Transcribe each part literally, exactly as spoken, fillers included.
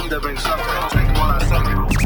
need to bring something. Think what I say.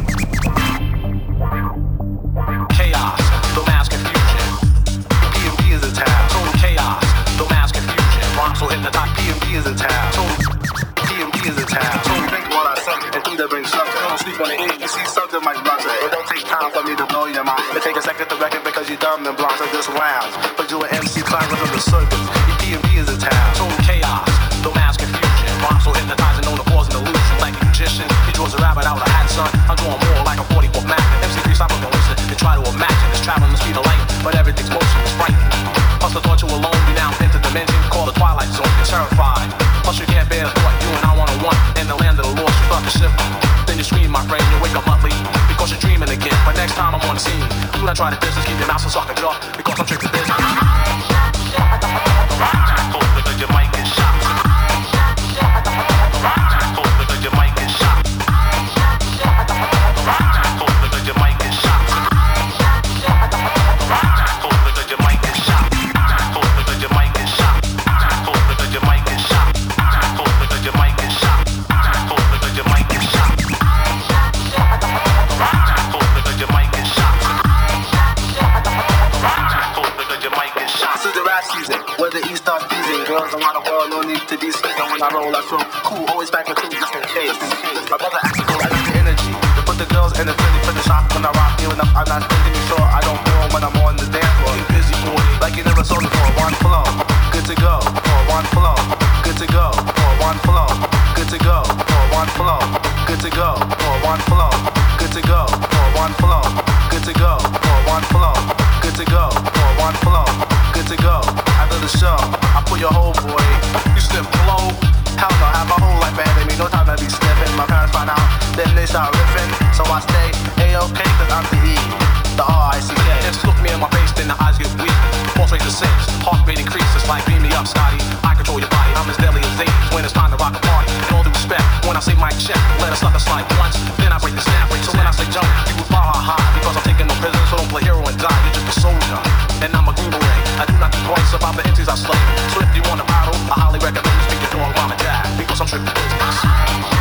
Chaos, the mass confusion. P M D is a tab. Total chaos, the mass confusion. Rhymes will hit the top. P M D is a tab. Total P M D is a tab. So think what I say and think to bring something. Don't sleep on the eight. You see something like butter. It don't take time for me to blow your mind. It take a second to reckon because you're dumb and blind. So this rounds. But you an M C climb within the circus. Your P M D is a tab. Total chaos, the mass confusion. Rhymes will hypnotize and known to cause an illusion. Like a magician, he draws a rabbit out of a hat, son. I'm drawing more like a forty-four Magnum. M C three stop and listen and try to imagine. It's traveling the speed of light, but everything's motion is frightening. Plus the thought you alone, you now enter dimension called the Twilight Zone. You're terrified. Plus you can't bear the thought you and I one on one in the land of the lost. You start to shift. Then you scream, my friend. You wake up monthly because you're dreaming again. But next time I'm on the scene, do not try to distance. Keep your mouth so sock a jaw because I'm tricked to business. Because your mic is shot. Because your mic is shot. Because your mic is shot. Because your mic is shot. Because your mic is shot. Because your mic is shot. Because your mic is shot. Because your mic is shot. Because your mic is shot. Because your mic is shot. This is the rap season, where the East starts teasing. Girls around the world, no need to be scared. When I roll, I feel cool, always back with two, just in case. My brother actually goes, I got the energy to put the girls in the Philly for the shop when I rock you enough. I'm not thinking you sure I don't know when I'm on the dance floor. Get busy, boy, like you never saw before. One flow, good to go. For one flow, good to go. For one flow, good to go. For one flow, good to go. For one flow, good to go. For one flow, good to go. For one flow, good to go. For one flow, good to go. After the show, I put your whole boy. You stiff flow. Hell no, have my whole life ahead of me. No time to be sniffing. My parents find out, then they start riffing. So I stay A-OK, cause I'm the E, the R I C K. Just look me in my face, then the eyes get weak. Pulse rate to six, heart rate increases. Like beam me up, Scotty. I control your body. I'm as deadly as eight when it's time to rock a party. In all due respect, when I say mic check, let a sucker slide once. Then I break the snap rate. So when I say jump, you will fire high. Because I'm taking no prisoners, so don't play hero and die. You're just a soldier, and I'm a green beret. I do not think twice about the entities I slay. So if you want a battle, I highly recommend you speak your dog, mom and dad. Because I'm tripping business.